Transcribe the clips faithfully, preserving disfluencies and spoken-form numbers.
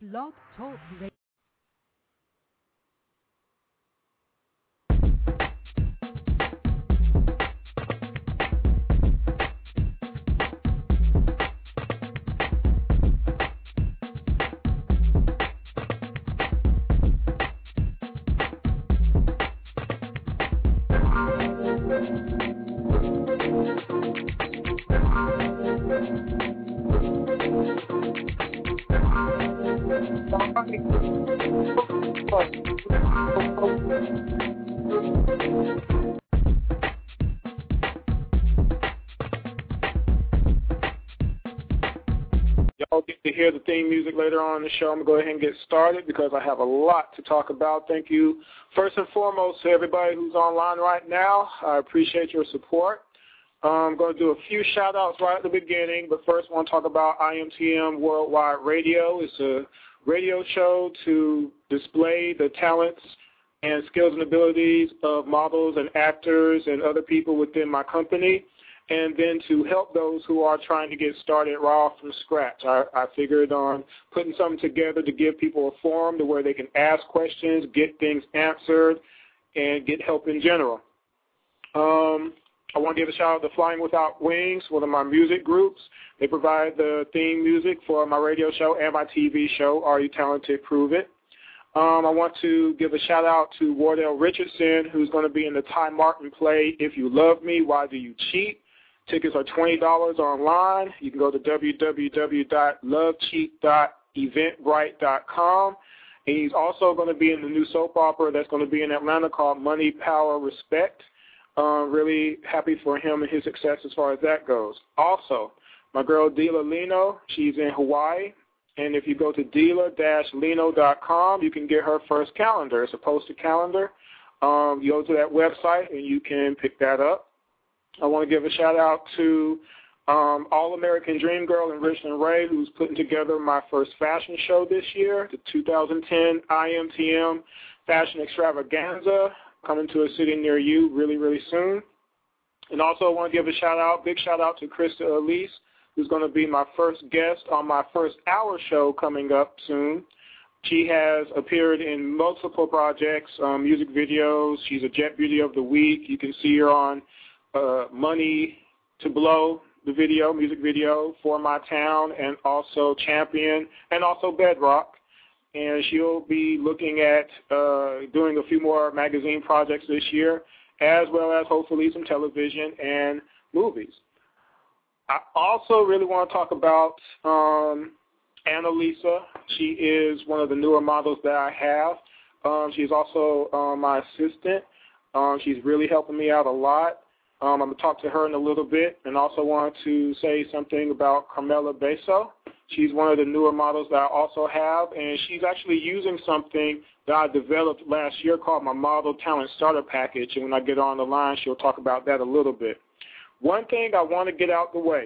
Blog Talk Radio. Y'all get to hear the theme music later on in the show. I'm going to go ahead and get started because I have a lot to talk about. Thank you, first and foremost, to everybody who's online right now. I appreciate your support. I'm going to do a few shout-outs right at the beginning, but first I want to talk about I M T M Worldwide Radio. It's a radio show to display the talents and skills and abilities of models and actors and other people within my company, and then to help those who are trying to get started raw from scratch. I, I figured on putting something together to give people a forum to where they can ask questions, get things answered, and get help in general. Um, I want to give a shout out to Flying Without Wings, one of my music groups. They provide the theme music for my radio show and my T V show, Are You Talented? Prove It. Um, I want to give a shout out to Wardell Richardson, who's going to be in the Ty Martin play, If You Love Me, Why Do You Cheat? Tickets are twenty dollars online. You can go to w w w dot love cheat dot eventbrite dot com. And he's also going to be in the new soap opera that's going to be in Atlanta called Money, Power, Respect. Uh, really happy for him and his success as far as that goes. Also, my girl Dila Lino, she's in Hawaii. And if you go to dila dash lino dot com, you can get her first calendar. It's a poster calendar. Um, you go to that website and you can pick that up. I want to give a shout-out to um, All-American Dream Girl and Richland Ray, who's putting together my first fashion show this year, the two thousand ten I M T M Fashion Extravaganza, coming to a city near you really, really soon. And also I want to give a shout-out, big shout-out to Krista Elise, who's going to be my first guest on my first hour show coming up soon. She has appeared in multiple projects, um, music videos. She's a Jet Beauty of the Week. You can see her on Uh, Money to Blow, the video, music video for My Town, and also Champion, and also Bedrock. And she'll be looking at uh, doing a few more magazine projects this year, as well as hopefully some television and movies. I also really want to talk about um, Annalisa. She is one of the newer models that I have. Um, she's also uh, my assistant. Um, she's really helping me out a lot. Um, I'm going to talk to her in a little bit, and also want to say something about Carmela Beso. She's one of the newer models that I also have, and she's actually using something that I developed last year called my Model Talent Starter Package, and when I get on the line, she'll talk about that a little bit. One thing I want to get out the way,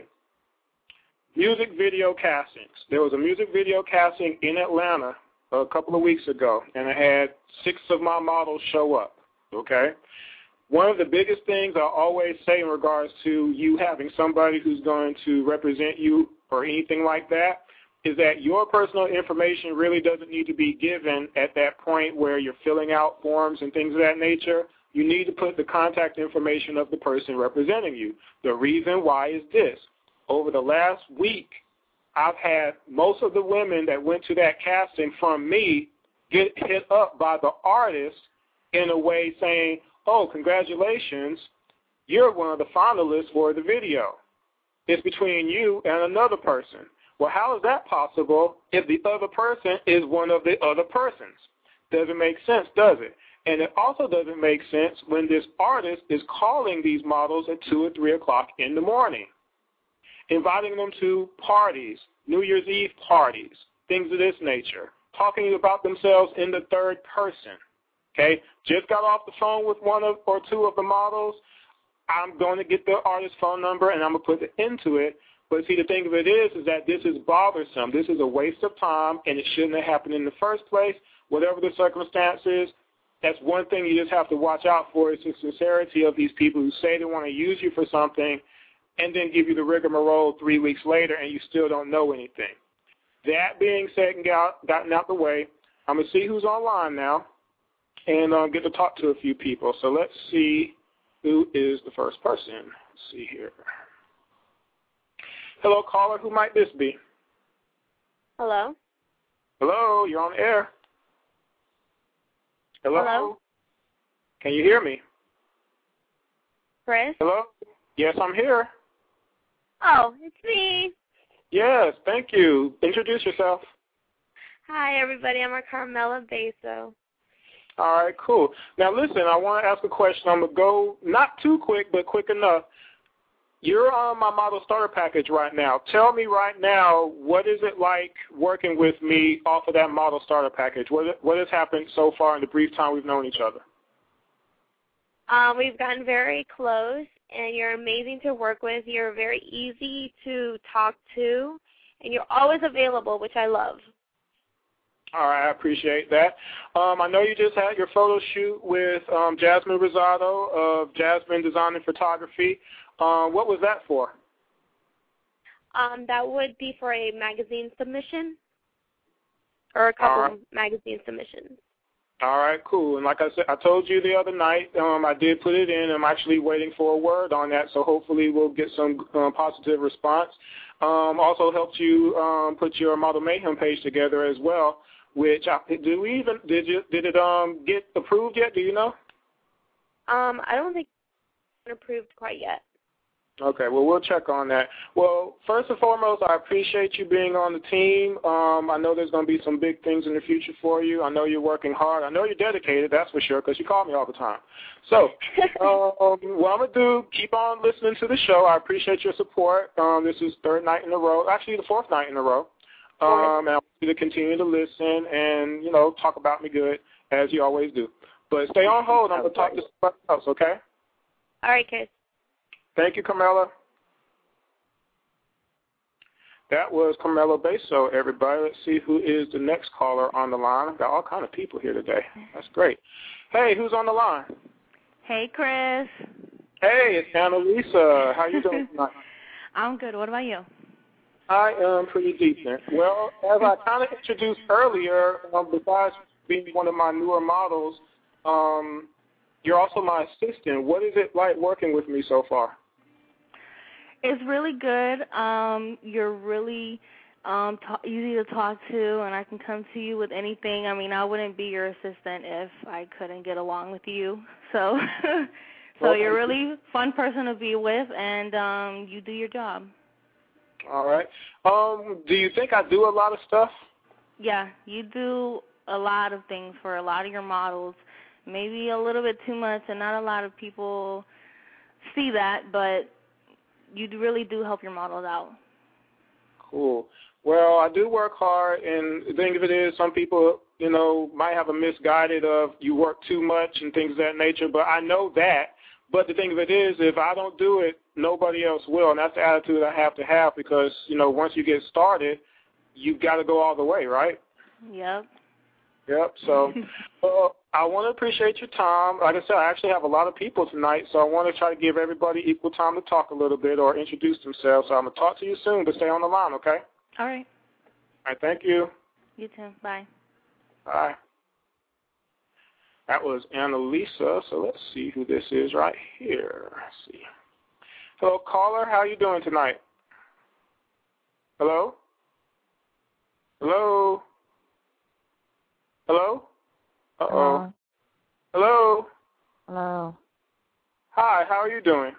music video castings. There was a music video casting in Atlanta a couple of weeks ago, and I had six of my models show up, okay? One of the biggest things I always say in regards to you having somebody who's going to represent you or anything like that is that your personal information really doesn't need to be given at that point where you're filling out forms and things of that nature. You need to put the contact information of the person representing you. The reason why is this. Over the last week, I've had most of the women that went to that casting from me get hit up by the artist in a way saying, oh, congratulations, you're one of the finalists for the video. It's between you and another person. Well, how is that possible if the other person is one of the other persons? Doesn't make sense, does it? And it also doesn't make sense when this artist is calling these models at two or three o'clock in the morning, inviting them to parties, New Year's Eve parties, things of this nature, talking about themselves in the third person. Okay, just got off the phone with one of, or two of the models. I'm going to get the artist's phone number, and I'm going to put it into it. But see, the thing of it is, is that this is bothersome. This is a waste of time, and it shouldn't have happened in the first place. Whatever the circumstances, that's one thing you just have to watch out for is the sincerity of these people who say they want to use you for something and then give you the rigmarole three weeks later, and you still don't know anything. that being said and got, gotten out the way, I'm going to see who's online now and uh, get to talk to a few people. So let's see who is the first person. Let's see here. Hello, caller. Who might this be? Hello? Hello, you're on air. Hello? Hello? Can you hear me? Chris? Hello? Yes, I'm here. Oh, it's me. Yes, thank you. Introduce yourself. Hi, everybody. I'm Carmela Beso. All right, cool. Now, listen, I want to ask a question. I'm going to go not too quick, but quick enough. You're on my model starter package right now. Tell me right now, what is it like working with me off of that model starter package? What, what has happened so far in the brief time we've known each other? Um, we've gotten very close, and you're amazing to work with. You're very easy to talk to, and you're always available, which I love. All right, I appreciate that. Um, I know you just had your photo shoot with um, Jasmine Rosado of Jasmine Design and Photography. Um, what was that for? Um, that would be for a magazine submission, or a couple right. of magazine submissions. All right, cool. And like I said, I told you the other night, um, I did put it in. I'm actually waiting for a word on that, so hopefully we'll get some um, positive response. Um, also helped you um, put your Model Mayhem page together as well. Which I, do we even did you did it um get approved yet? Do you know? Um, I don't think it's approved quite yet. Okay, well, we'll check on that. Well, first and foremost, I appreciate you being on the team. Um, I know there's going to be some big things in the future for you. I know you're working hard. I know you're dedicated, that's for sure, because you call me all the time. So um, what I'm going to do, keep on listening to the show. I appreciate your support. Um, this is third night in a row, actually the fourth night in a row. Um, and I want you to continue to listen and, you know, talk about me good, as you always do. But stay on hold. I'm going to talk to somebody else, okay? All right, Chris. Thank you, Carmela. That was Carmela Beso, everybody. Let's see who is the next caller on the line. I've got all kind of people here today. That's great. Hey, who's on the line? Hey, Chris. Hey, it's Annalisa. How you doing tonight? I'm good. What about you? I am pretty decent. Well, as I kind of introduced earlier, um, besides being one of my newer models, um, you're also my assistant. What is it like working with me so far? It's really good. Um, you're really um, t- easy to talk to, and I can come to you with anything. I mean, I wouldn't be your assistant if I couldn't get along with you. So, so Okay. You're a really fun person to be with, and um, you do your job. All right. Um, do you think I do a lot of stuff? Yeah, you do a lot of things for a lot of your models. Maybe a little bit too much, and not a lot of people see that, but you really do help your models out. Cool. Well, I do work hard, and the thing of it is some people, you know, might have a misguided of you work too much and things of that nature, but I know that. But the thing of it is, if I don't do it, nobody else will, and that's the attitude I have to have because, you know, once you get started, you've got to go all the way, right? Yep. Yep. So uh, I want to appreciate your time. Like I said, I actually have a lot of people tonight, so I want to try to give everybody equal time to talk a little bit or introduce themselves. So I'm going to talk to you soon, but stay on the line, okay? All right. All right, thank you. You too. Bye. Bye. That was Annalisa, so let's see who this is right here. Let's see. Hello, caller. How are you doing tonight? Hello? Hello? Hello? Uh-oh. Hello? Hello. Hi, how are you doing?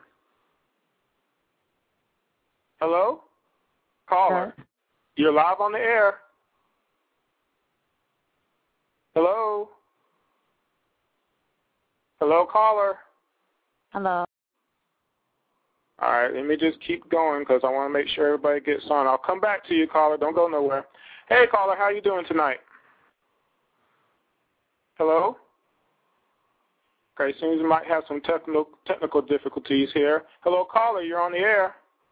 Hello? Caller. Yes. You're live on the air. Hello? Hello, caller. Hello. All right, let me just keep going because I want to make sure everybody gets on. I'll come back to you, caller. Don't go nowhere. Hey, caller, how are you doing tonight? Hello? Okay, seems we might have some technical technical difficulties here. Hello, caller, you're on the air.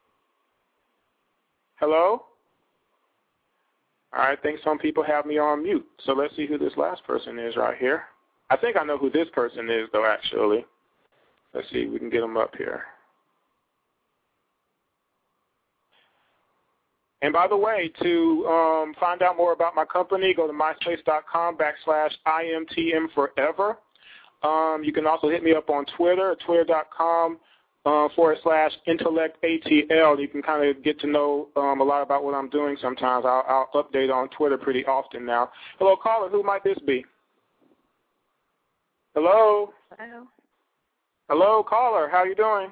Hello? All right, I think some people have me on mute. So let's see who this last person is right here. I think I know who this person is, though, actually. Let's see if we can get them up here. And by the way, to um, find out more about my company, go to myspace.com backslash IMTM forever. Um, you can also hit me up on Twitter, twitter.com uh, forward slash intellect ATL. You can kind of get to know um, a lot about what I'm doing sometimes. I'll, I'll update on Twitter pretty often now. Hello, caller. Who might this be? Hello? Hello. Hello, caller. How you doing?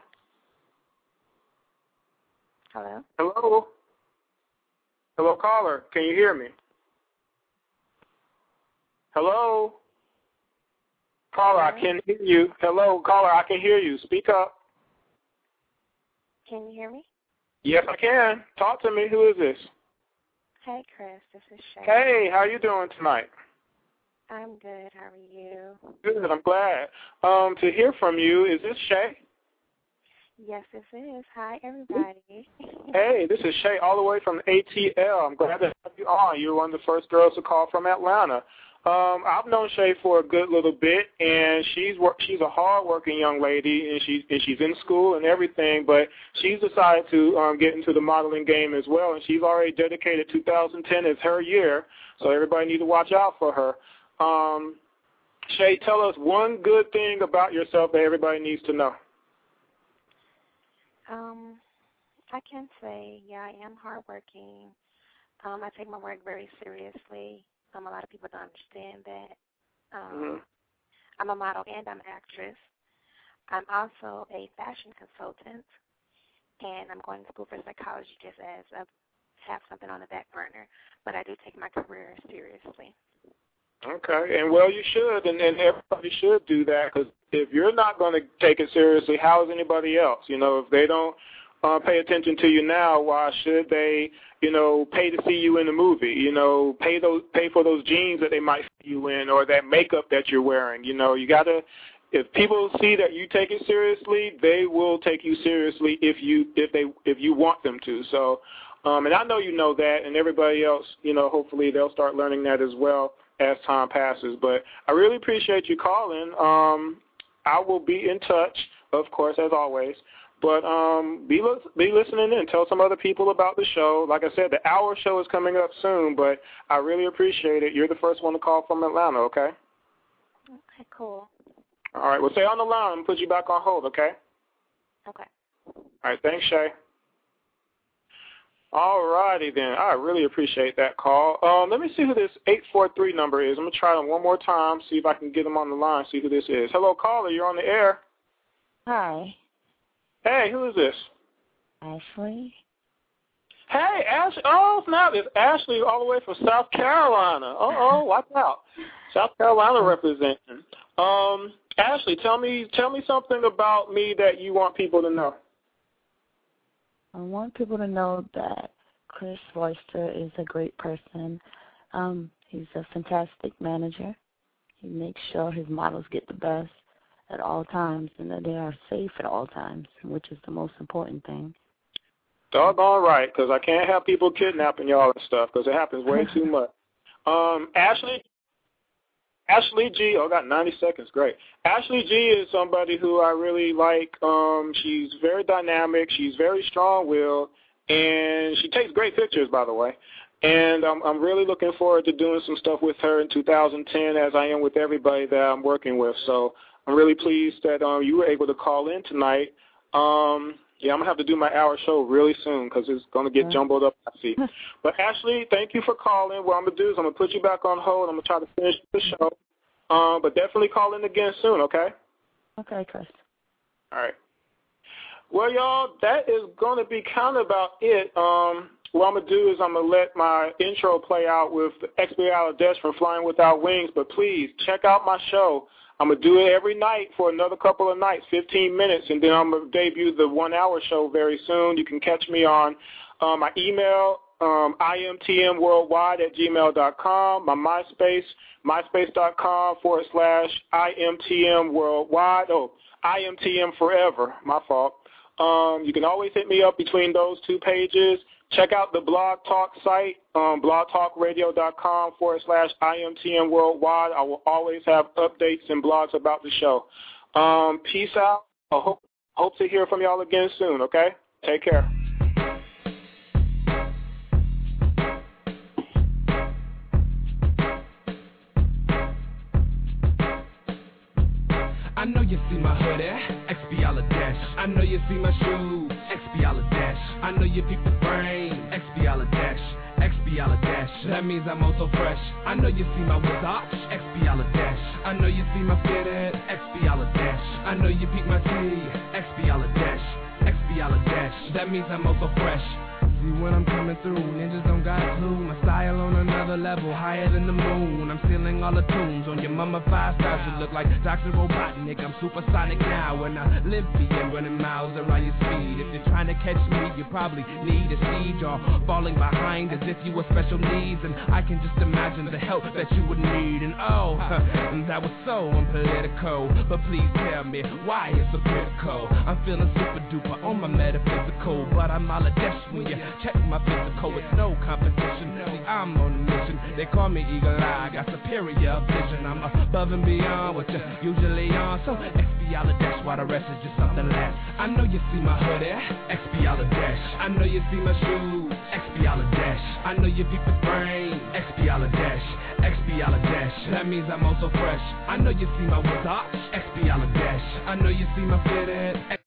Hello. Hello? Hello, caller. Can you hear me? Hello? Caller, I can hear you. Hello, caller, I can hear you. Speak up. Can you hear me? Yes, I can. Talk to me. Who is this? Hey, Chris. This is Shay. Hey, how you doing tonight? I'm good. How are you? Good. I'm glad. Um, to hear from you, is this Shay? Yes, this is. Hi, everybody. Hey, this is Shay all the way from A T L. I'm glad to have you on. You're one of the first girls to call from Atlanta. Um, I've known Shay for a good little bit, and she's work, she's a hard-working young lady, and she's and she's in school and everything. But she's decided to um, get into the modeling game as well, and she's already dedicated two thousand ten as her year. So everybody needs to watch out for her. Um, Shay, tell us one good thing about yourself that everybody needs to know. Um, I can say, yeah, I am hardworking. Um, I take my work very seriously. Um, a lot of people don't understand that. Um, Mm-hmm. I'm a model and I'm an actress. I'm also a fashion consultant, and I'm going to school for psychology just as I have something on the back burner. But I do take my career seriously. Okay, and well, you should, and, and everybody should do that, because if you're not going to take it seriously, how is anybody else? You know, if they don't uh, pay attention to you now, why should they, you know, pay to see you in the movie? You know, pay those, pay for those jeans that they might see you in, or that makeup that you're wearing. You know, you got to, if people see that you take it seriously, they will take you seriously if you, if they, if you want them to. So, um, and I know you know that, and everybody else, you know, hopefully they'll start learning that as well as time passes. But I really appreciate you calling. Um, I will be in touch, of course, as always. But um, be, be listening in. Tell some other people about the show. Like I said, the hour show is coming up soon, but I really appreciate it. You're the first one to call from Atlanta, okay? Okay, cool. All right, well, stay on the line. I'm going to put you back on hold, okay? Okay. All right, thanks, Shay. All righty then. I really appreciate that call. Um, let me see who this eight four three number is. I'm going to try them one more time, see if I can get them on the line, see who this is. Hello, caller. You're on the air. Hi. Hey, who is this? Ashley. Hey, Ashley. Oh, snap. It's Ashley all the way from South Carolina. Uh-oh, watch out. South Carolina representing. Um, Ashley, tell me, tell me something about me that you want people to know. I want people to know that Chris Royster is a great person. Um, he's a fantastic manager. He makes sure his models get the best at all times and that they are safe at all times, which is the most important thing. Doggone right, because I can't have people kidnapping y'all and stuff, because it happens way too much. Um, Ashley, Ashley G, oh, I got ninety seconds, great. Ashley G is somebody who I really like. Um, she's very dynamic. She's very strong-willed, and she takes great pictures, by the way. And I'm, I'm really looking forward to doing some stuff with her in two thousand ten, as I am with everybody that I'm working with. So I'm really pleased that um, you were able to call in tonight. Um, yeah, I'm going to have to do my hour show really soon because it's going to get jumbled up, I see. But, Ashley, thank you for calling. What I'm going to do is I'm going to put you back on hold. I'm going to try to finish the show. Um, but definitely call in again soon, okay? Okay, Chris. All right. Well, y'all, that is going to be kind of about it. Um, what I'm going to do is I'm going to let my intro play out with Expedial Desk from Flying Without Wings. But please, check out my show. I'm going to do it every night for another couple of nights, fifteen minutes, and then I'm going to debut the one-hour show very soon. You can catch me on uh, my email, um, imtmworldwide at gmail dot com, my MySpace, myspace.com forward slash imtmworldwide. Oh, IMTM forever, my fault. Um, you can always hit me up between those two pages. Check out the Blog Talk site, um, blogtalkradio.com forward slash IMTM Worldwide. I will always have updates and blogs about the show. Um, peace out. I hope, hope to hear from y'all again soon, okay? Take care. know you see my hoodie, X B Dash. I know you see my shoes, X B Dash. I know you peep the frame, X B Dash. X B Dash, that means I'm also fresh. I know you see my watch, X B Dash. I know you see my fitted, X B Dash. I know you peep my tee, X B Dash. X B Dash, that means I'm also fresh. See when I'm coming through, ninjas don't got a clue. My style on another level, higher than the moon. I'm stealing all the tunes on your mama five stars. You look like Doctor Robotnik, I'm supersonic now. And I live being running miles around your speed. If you're trying to catch me, you probably need a siege or falling behind as if you were special needs. And I can just imagine the help that you would need. And oh, that was so unpolitical. But please tell me, why it's so critical? I'm feeling super duper on my metaphysical, but I'm all a dash when you check my physical, it's no competition. See, I'm on a mission. They call me Eagle Eye, got superior vision. I'm above and beyond what you're usually on. So X B Dash, while the rest is just something less. I know you see my hoodie, X B Dash. I know you see my shoes, X B Dash. I know you peep the frame, X B Dash. X B Dash, that means I'm also fresh. I know you see my watch, X B Dash. I know you see my fitted.